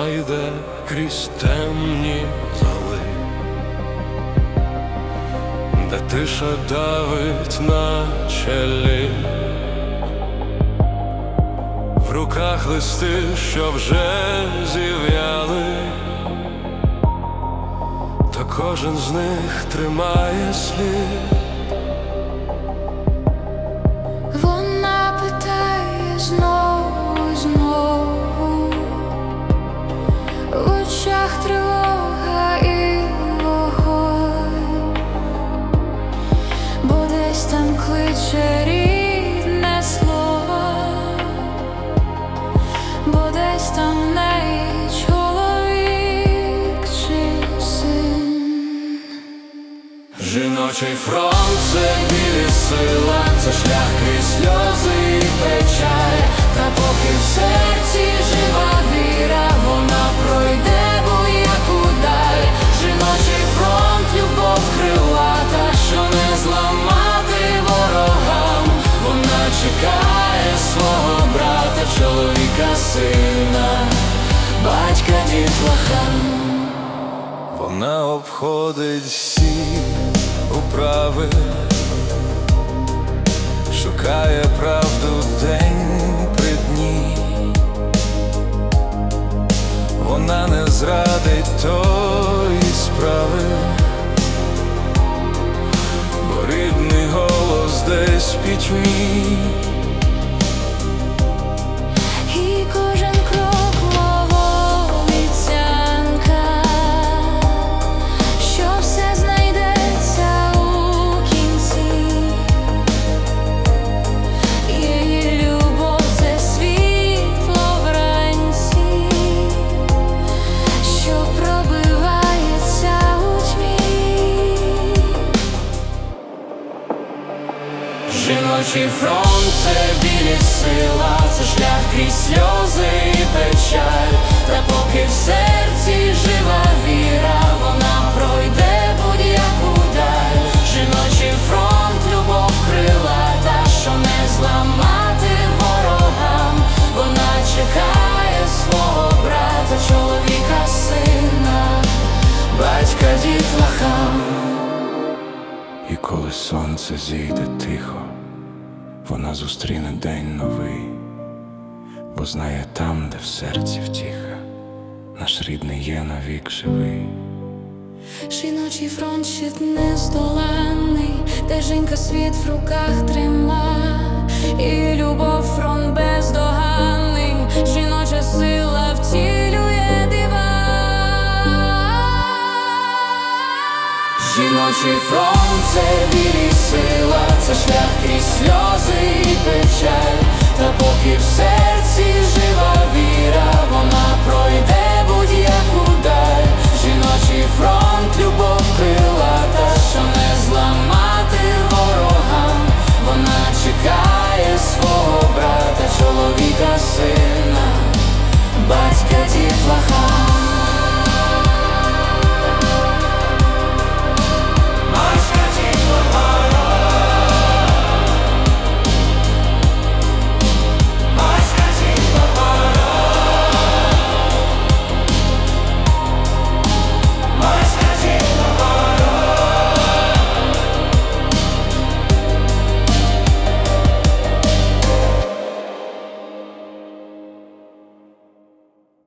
йде крізь темні зали, де тиша давить на чолі, в руках листи, що вже зів'яли, та кожен з них тримає слід. Вона питає знову і знову, в очах тривога і вогонь, бо десь там кличе рідне слово, бо десь там в неї чоловік чи син. Жіночий фронт – це білі сила, це шлях крізь сльози і печаль. Та поки в серці жива віра, вона пройде будь-яку даль. Жіночий фронт – любов крилата, що не зламати ворогам. Вона чекає свого брата, чоловіка, сина, батька, дітлаха. Вона обходить всі управи, шукає правду день при дні. Вона не зрадить тої справи, бо рідний голос десь в пітьмі. І кожен крок мого обіцянка, що все знайдеться у кінці. Її любов – це світло вранці, що пробивається у тьмі. Жіночий фронт – це білі сила, це шлях крізь сльози і печаль. Та поки в серці жива віра, вона пройде будь-яку даль. Жіночий фронт – любов крилата, що не зламати ворогам. Вона чекає свого брата, чоловіка, сина, батька, дітлаха. І коли сонце зійде тихо, вона зустріне день новий, бо знає, там, де в серці втіха, наш рідний є навік живий. Жіночий фронт – щит нездоланний, де жінка світ в руках трима, і любов – фронт бездоганний, жіноча сила втілює дива. Жіночий фронт – це